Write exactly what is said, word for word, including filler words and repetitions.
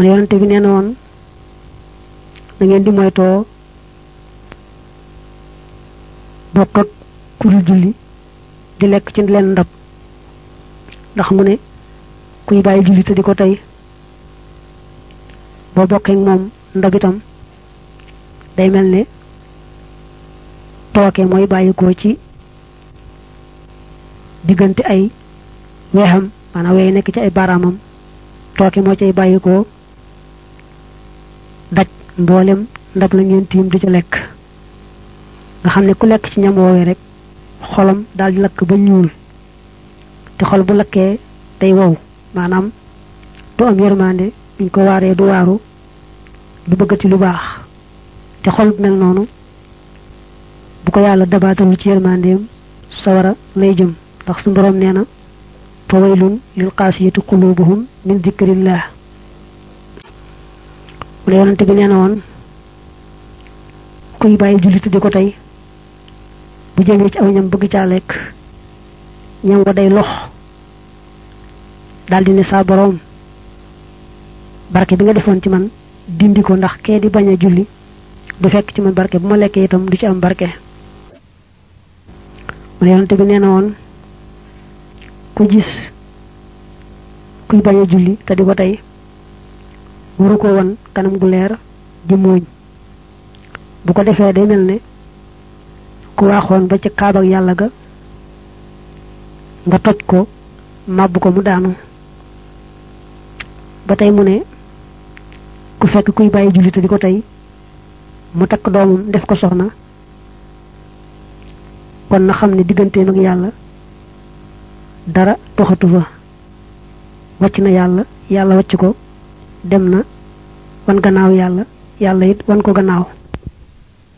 man yonante bi neena won da ngeen di moytoo bokk ak kuru julli di lekk ci leen ndab ndax mu ne kuy bàyyi julli te di ko tey boo bokkee moom ndab itam day mel ne tooke mooy bàyyi ko ci diggante ay weexam maanaam weey nekk ci ay baaraamam tooke moo cay bàyyi ko daj mboolem ndab la ngeen tiim di ca lekk nga xam ne ku lekk ci ñam woowee rek xolam daal di lakk ba ñuul te xol bu lakkee day wow maanaam du am yërmande buñ ko waaree du waaru du bëggati lu baax te xol mel noonu bu ko yàlla dabaatal ci yërmandeem sawara lay jëm ndax su borom nee na fa waylun lil qaasiyati qulubuhum min dikrillah wala yonante bi nee na woon kuy bàyyi jullit di ko tey bu jëmee ci aw ñam bëgg caa lekk ñam wa day lox daldi ne saa borom barke bi nga defoon ci man dindi ko ndax kee di bañ a julli du fekk ci man barke bu ma lekkee itam du ci am barke wala yonante bi nee na woon ku gis kuy bañ a julli te di ko tey waru ko won kanam gu leer di muuñ bu ko defee day mel ne ku waxoon ba ci kaabak yàlla ga nga toj ko màbb ko mu daanu ba tey mu ne ku fekk kuy bàyyi julli te di ko tey mu takk doomam def ko soxna kon na xam ne digganteem ak yàlla dara toxatu fa wàcc na yàlla yàlla wàcc ko dem na wan gannaaw yàlla yàlla it wan ko gannaaw